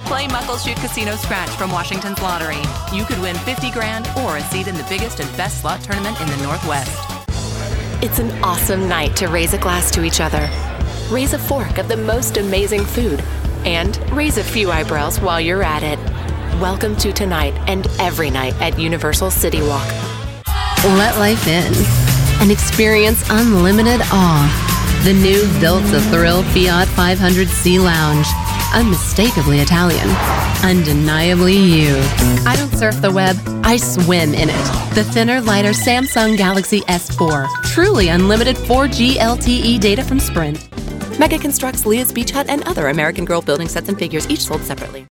Play Muckleshoot Casino Scratch from Washington's lottery. You could win 50 grand or a seat in the biggest and best slot tournament in the Northwest. It's an awesome night to raise a glass to each other. Raise a fork of the most amazing food. And raise a few eyebrows while you're at it. Welcome to tonight and every night at Universal City Walk. Let life in and experience unlimited awe. The new built-to-thrill Fiat 500c Lounge. Unmistakably Italian. Undeniably you. I don't surf the web, I swim in it. The thinner, lighter Samsung Galaxy S4. Truly unlimited 4G LTE data from Sprint. Mega constructs Leah's Beach Hut and other American Girl building sets and figures, each sold separately.